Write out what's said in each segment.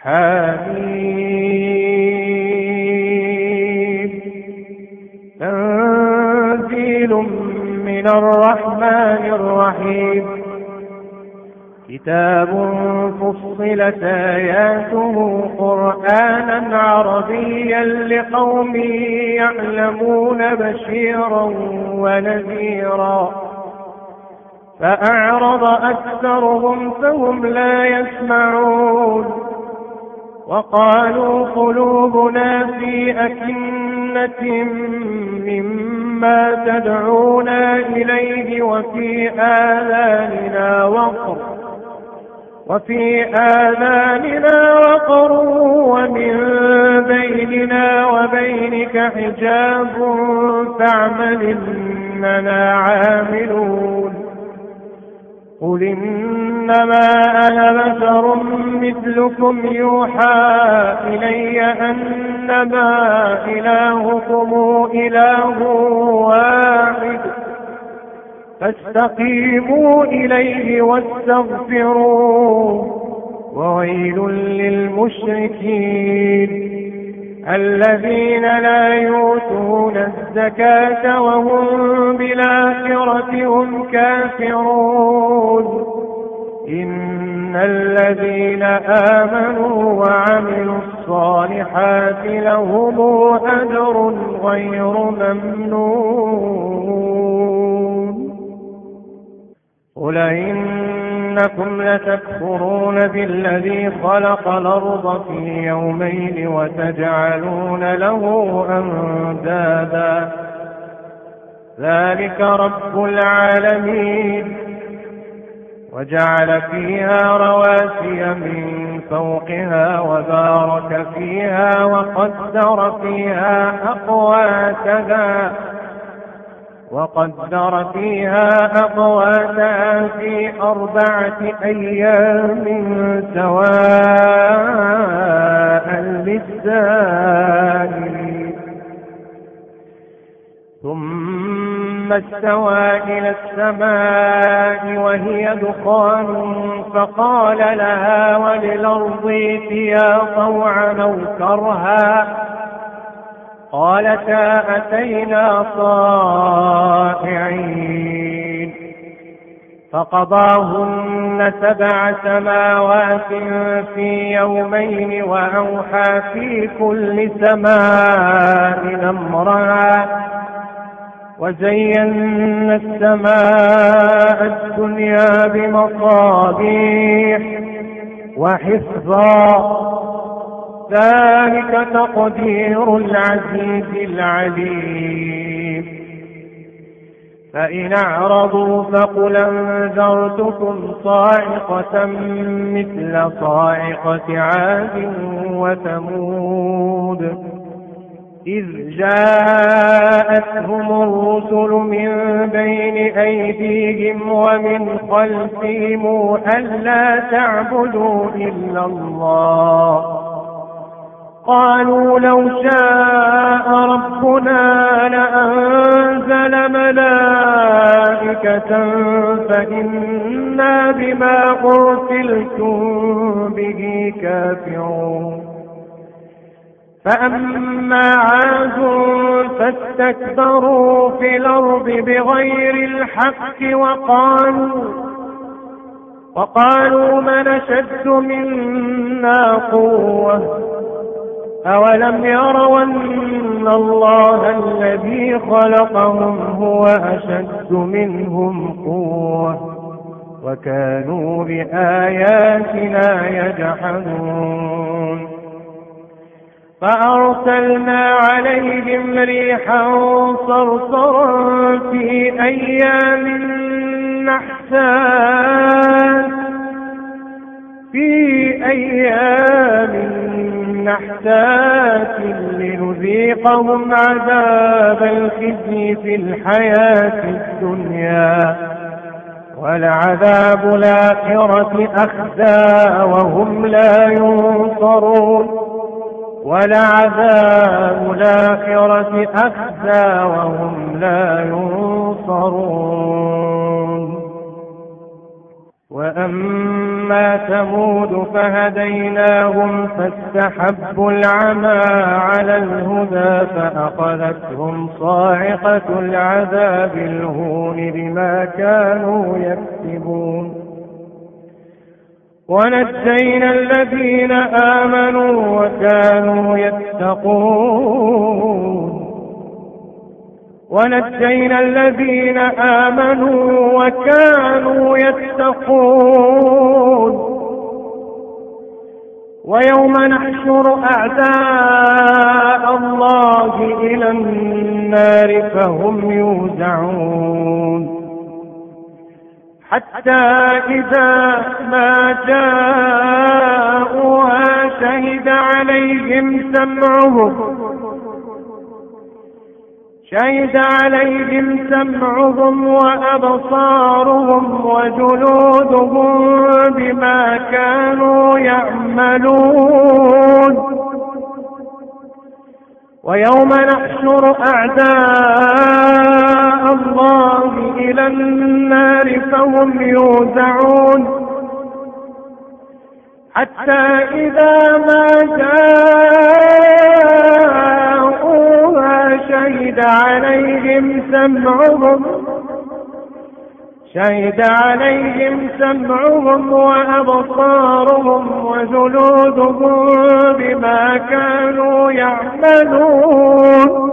حميم تنزيل من الرحمن الرحيم كتاب فصلت آياته قرآنا عربيا لقوم يعلمون بشيرا ونذيرا فأعرض أكثرهم فهم لا يسمعون وقالوا قلوبنا في أكنة مما تدعونا إليه وفي آذاننا وقر ومن بيننا وبينك حجاب فاعمل إننا عاملون قل إنما أنا بشر مثلكم يوحى إلي أنما إلهكم إله واحد فاستقيموا إليه واستغفروه وويل للمشركين الذين لا يؤتون الزكاة وهم بالآخرة هم كافرون إن الذين آمنوا وعملوا الصالحات لهم أجر غير ممنون قل إنكم لتكفرون بالذي خلق الأرض في يومين وتجعلون له أندادا ذلك رب العالمين وجعل فيها رواسي من فوقها وبارك فيها وقدر فيها أقواتها في 4 أيام سواء للسائلين ثم استوى إلى السماء وهي دخان فقال لها وللأرض ائتيا طوعا أو كرها قالتا أتينا طائعين فقضاهن 7 سماوات في يومين وأوحى في كل سماء أمرها وزينا السماء الدنيا بمصابيح وحفظا ذلك تقدير العزيز العليم فإن أعرضوا فقل أنذرتكم صاعقة مثل صاعقة عاد وثمود إذ جاءتهم الرسل من بين أيديهم ومن خلفهم ألا تعبدوا إلا الله قالوا لو شاء ربنا لأنزل ملائكة فإنا بما أرسلتم به كافرون فأما عاد فاستكبروا في الأرض بغير الحق وقالوا من أشد منا قوة أولم يروا أن الله الذي خلقهم هو أشد منهم قوة وكانوا بآياتنا يجحدون فأرسلنا عليهم ريحا صرصرا في أيام نحسات لنذيقهم عذاب الخزي في الحياة الدنيا ولعذاب الآخرة أخزى وهم لا ينصرون وأما ثمود فهديناهم فاستحبوا العمى على الهدى فأخذتهم صاعقة العذاب الهون بما كانوا يكسبون ونجينا الذين آمنوا وكانوا يتقون ونجينا الذين آمنوا وكانوا يتقون ويوم نحشر أعداء الله إلى النار فهم يوزعون حتى إذا ما جاءوها شهد عليهم سمعهم وأبصارهم وجلودهم بما كانوا يعملون ويوم نحشر أعداء الله إلى النار فهم يوزعون حتى إذا ما جاءوها شهد عليهم سمعهم وأبصارهم وجلودهم بما كانوا يعملون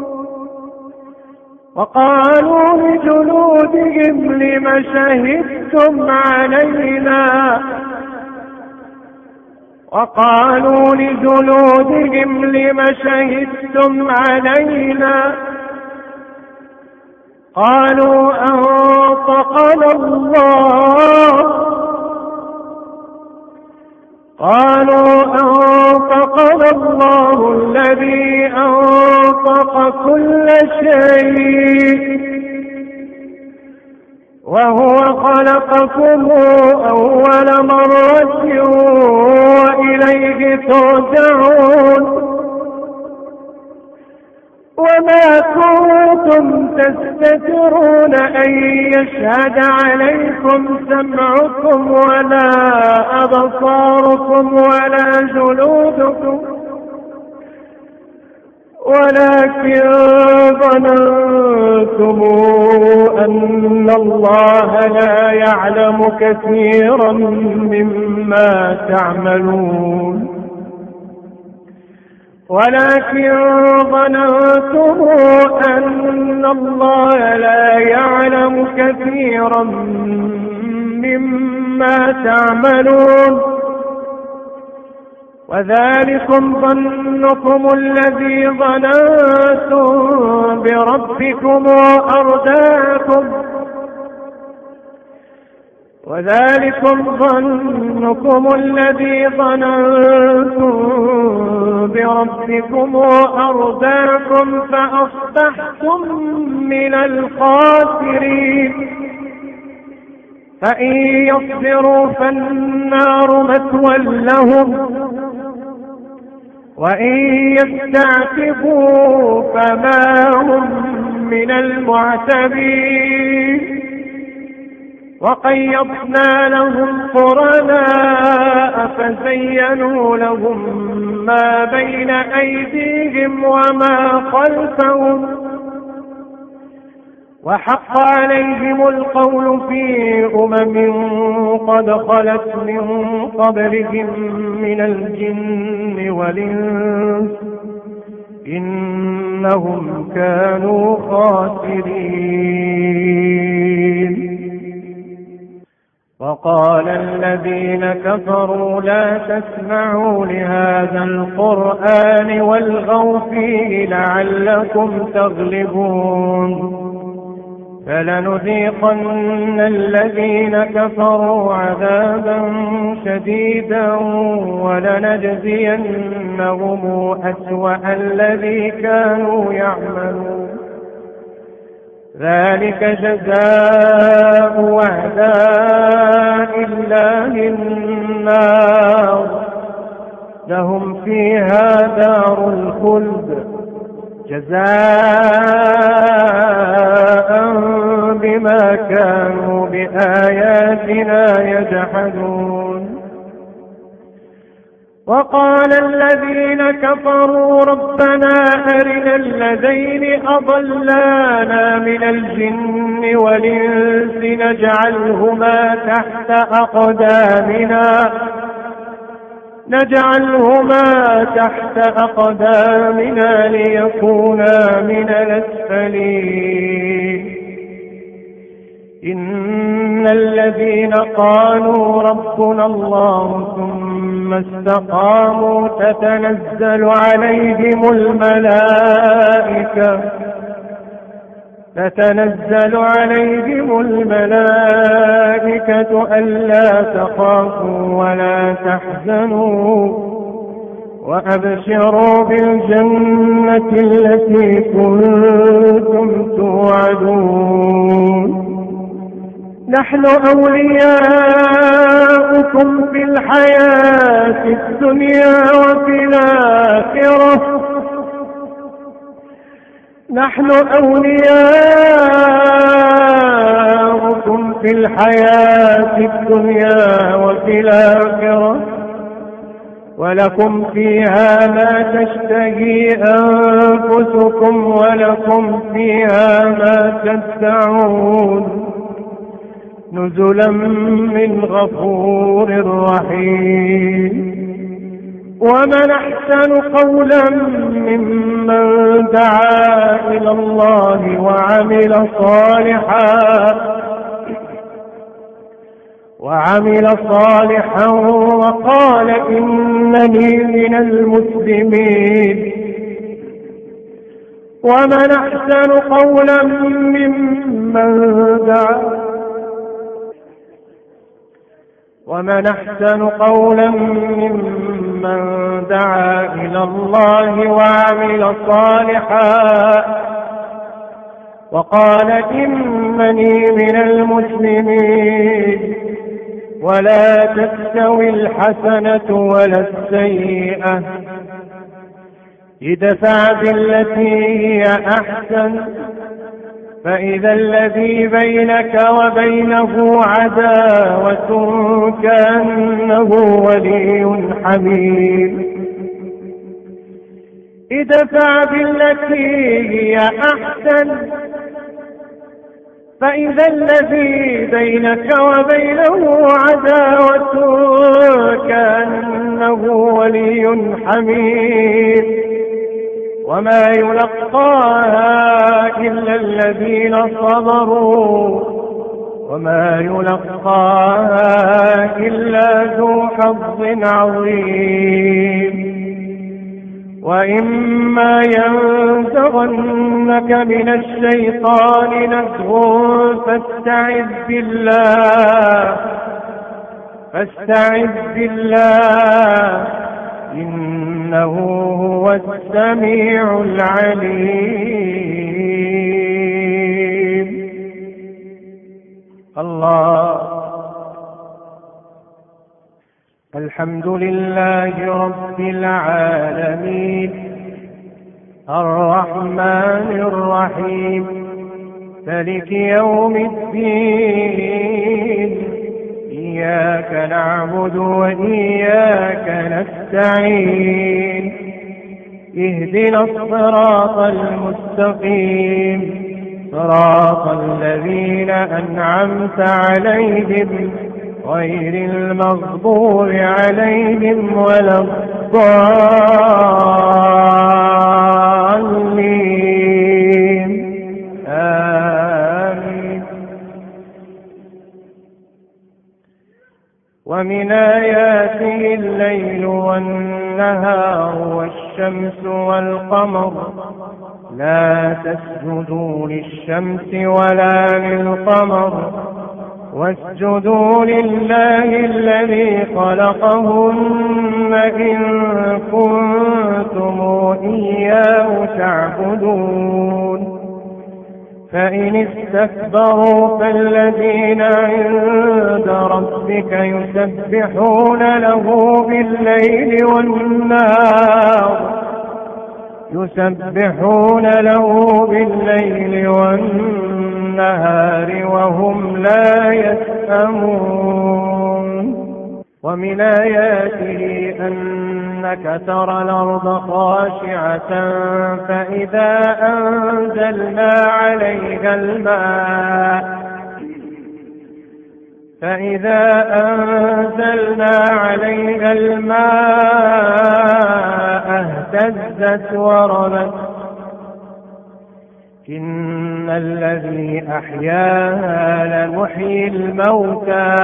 وقالوا لجلودهم لم شهدتم علينا قالوا أنطقنا الله الذي أنطق كل شيء وهو خلقكم أول مرة وإليه ترجعون وما كنتم تستترون أن يشهد عليكم سمعكم ولا أبصاركم ولا جلودكم ولكن ظننتم أن الله لا يعلم كثيرا مما تعملون وذلكم ظنكم الذي ظننتم بربكم وأرداكم فأصبحتم من الخاسرين فإن يصبروا فالنار مثوى لهم وإن يستعتبوا فما هم من المعتبين وقيضنا لهم قرناء فزينوا لهم ما بين أيديهم وما خلفهم وحق عليهم القول في قد خلت من قبلهم من الجن والإنس إنهم كانوا خاسرين وقال الذين كفروا لا تسمعوا لهذا القرآن والغوا فيه لعلكم تغلبون فلنذيقن الذين كفروا عذابا شديدا ولنجزينهم أسوأ الذي كانوا يعملون ذلك جزاء أعداء الله النار لهم فيها دار الخلد جزاء بما كانوا بآياتنا يجحدون. وقال الذين كفروا ربنا أرنا الذين أضلانا من الجن والإنس نجعلهما تحت أقدامنا ليكونا من الأسفلين. إن الذين قالوا ربنا الله ثم استقاموا تتنزل عليهم الملائكة ألا تخافوا ولا تحزنوا وأبشروا بالجنة التي كنتم توعدون. نحن أولياؤكم في الحياة الدنيا وفي الآخرة ولكم فيها ما تشتهي أنفسكم ولكم فيها ما تدعون نزلا من غفور رحيم. ومن أحسن قولا ممن دعا إلى الله وعمل صالحا وقال إنني من المسلمين. ومن أحسن قولا ممن دعا إلى الله وعمل صالحا وقال إنني من المسلمين. ولا تستوي الحسنة ولا السيئة ادفع بالتي هي أحسن فإذا الذي بينك وبينه عداوة كأنه ولي حميم. ادفع بالتي هي أحسن فإذا الذي بينك وبينه عداوة كأنه ولي حميم. وما يلقاها إلا الذين صبروا وما يلقاها إلا ذو حظ عظيم. وإما ينزغنك من الشيطان نزغ فاستعذ بالله إنه هو السميع العليم. الله. الحمد لله رب العالمين الرحمن الرحيم مالك يوم الدين. إياك نعبد وإياك نستعين. اهدنا الصراط المستقيم صراط الذين أنعمت عليهم غير المغضوب عليهم ولا الضالين. آمين. ومن آياته الليل والنهار والشمس والقمر لا تسجدوا للشمس ولا للقمر واسجدوا لله الذي خلقهن إن كنتم إياه تعبدون. فإن استكبروا فالذين عند ربك يسبحون له بالليل والنهار النهار وهم لا يسأمون. ومن آياته أنك ترى الأرض خاشعة فإذا أنزلنا عليها الماء اهتزت وربت. إن الذي أحياها لمحيي الموتى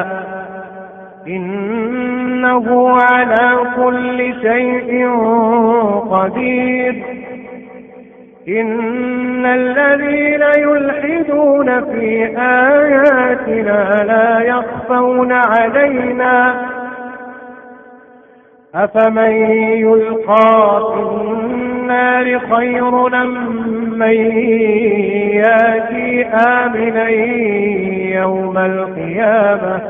إنه على كل شيء قدير. إن الذين يلحدون في آياتنا لا يخفون علينا أفمن يلقى في النار خير من ياتي آمنا يوم القيامة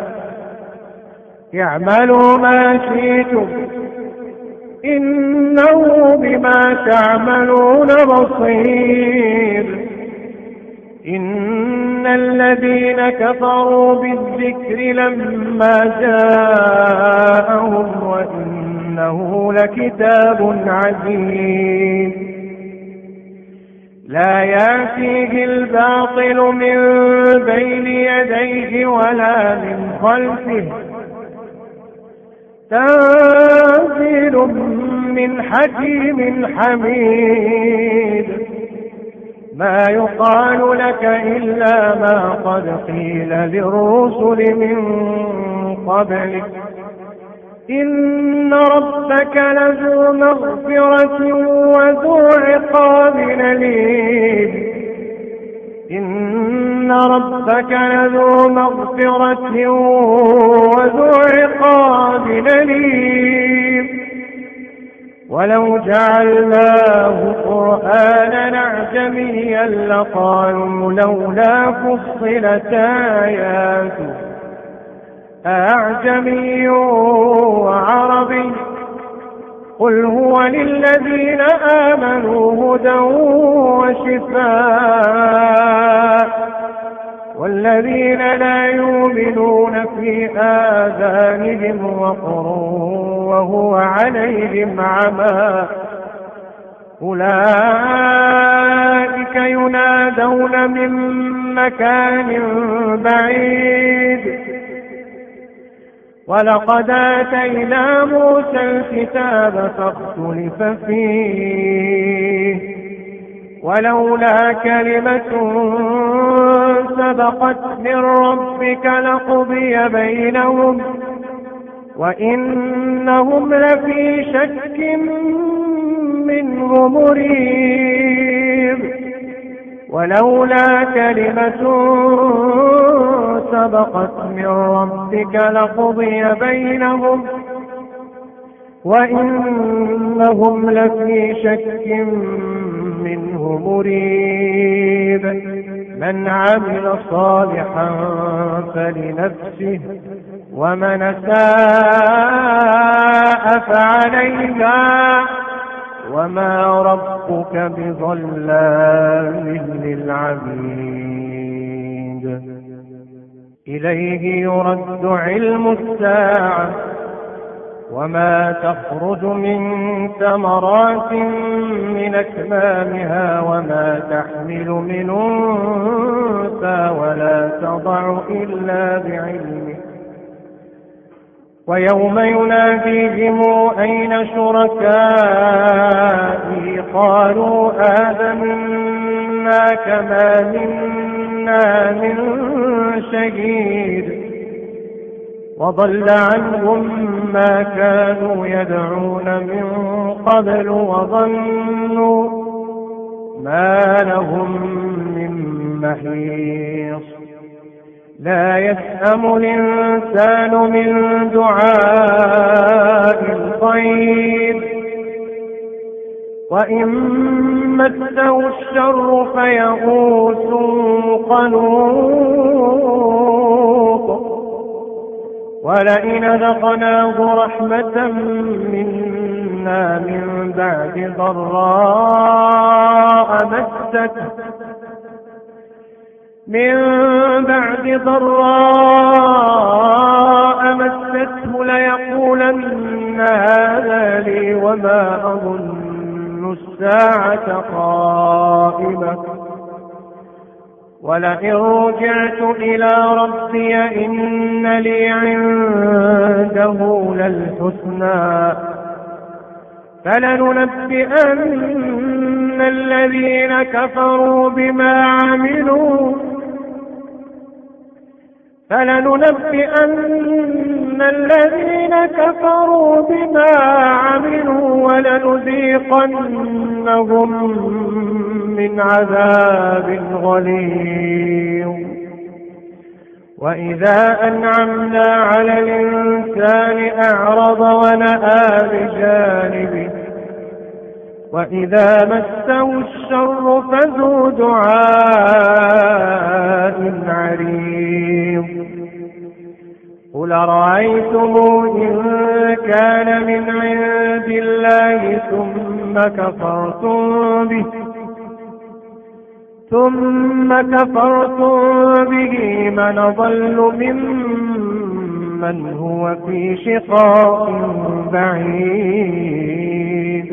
اعملوا ما شئتم إنه بما تعملون بصير. إن الذين كفروا بالذكر لما جاءهم وإنه لكتاب عزيز لا يأتيه الباطل من بين يديه ولا من خلفه تنزيل من حكيم حميد. ما يقال لك إلا ما قد قيل للرسل من قبلك إن ربك لذو مغفرة وذو عقاب أليم. إن ربك لذو مغفرة وذو عقاب أليم. ولو جعلناه قرآنا أعجميا لقالوا لولا فصلت آياته أعجمي وعربي قل هو للذين آمنوا هدى وشفاء والذين لا يؤمنون في آذانهم وقر وهو عليهم عمى أولئك ينادون من مكان بعيد. ولقد آتينا موسى الكتاب فاختلف فيه ولولا كلمة سبقت من ربك لقضي بينهم وإنهم لفي شك منه مريب. ولولا كلمة سبقت من ربك لقضي بينهم وإنهم لفي شك منه مريب. من عمل صالحا فلنفسه ومن أساء فعليها وما ربك بظلام للعبيد. إليه يرد علم الساعة وما تخرج من ثمرات من أكمامها وما تحمل من أنثى ولا تضع إلا بعلمه. ويوم يناديهم أين شركائي قالوا آذنا كما منا من شهيد وضل عنهم ما كانوا يدعون من قبل وظنوا ما لهم من محيص. لا يسأم الإنسان من دعاء الخير وإن مسه الشر فيئوس قنوط. ولئن ذقناه رحمة منا من بعد ضراء مسته من بعد ضراء مسته ليقولن هذا لي وما أظن الساعة قائمة ولئن رجعت إلى ربي إن لي عنده للحسنى فلننبئن الذين كفروا بما عملوا ولنذيقنهم من عذاب غليظ وإذا أنعمنا على الإنسان أعرض ونأى بجانبه وإذا مسه الشر فذو دعاء عريض قل أرأيتم إن كان من عند الله ثم كفرتم به من ضل ممن هو في شقاق بعيد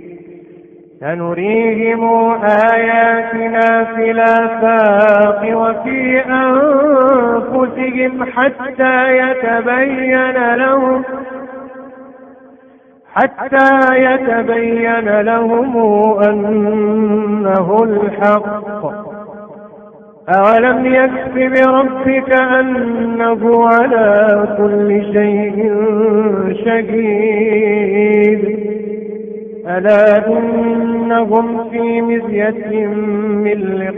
سنريهم آياتنا في الآفاق وفي أنفسهم حتى يتبين لهم أنه الحق أولم يكف بربك أنه على كل شيء شهيد ألا إنهم في مزية من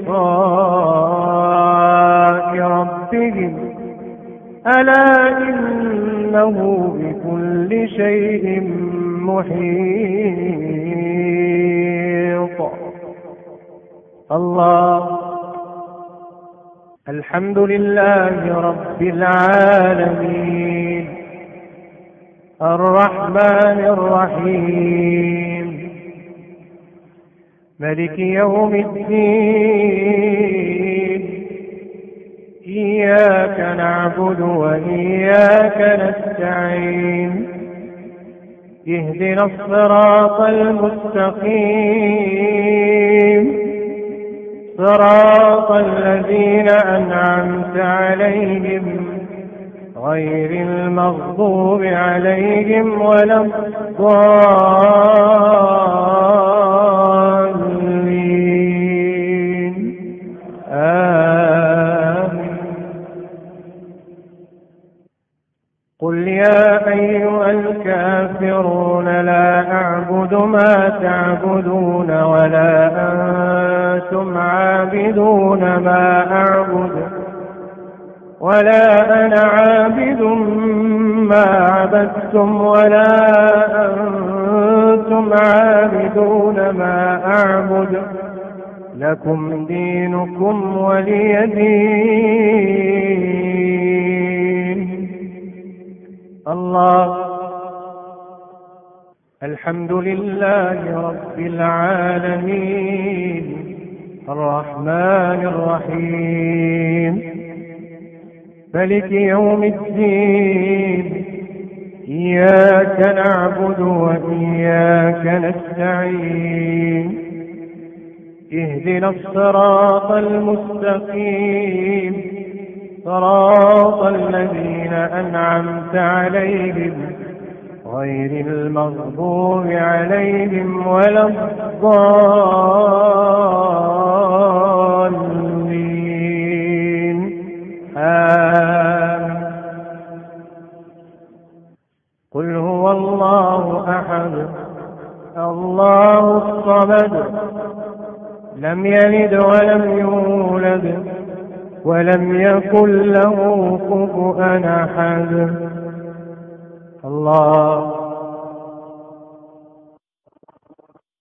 لقاء ربهم ألا إنه بكل شيء محيط الله الحمد لله رب العالمين الرحمن الرحيم ملك يوم الدين إياك نعبد وإياك نستعين اهدنا الصراط المستقيم صراط الذين أنعمت عليهم غير المغضوب عليهم ولا الضالين آمين قل يا أيها الكافرون لا أعبد ما تعبدون ولا أنتم عابدون ما أعبد ولا أنا عابد ما عبدتم ولا أنتم عابدون ما أعبد لكم دينكم ولي دين الله الحمد لله رب العالمين الرحمن الرحيم مالك يوم الدين إياك نعبد وإياك نستعين اهدنا الصراط المستقيم صراط الذين أنعمت عليهم غير المغضوب عليهم ولا الضالين آمين قل هو الله أحد الله الصمد لم يلد ولم يولد ولم يكن له كفوا أحد الله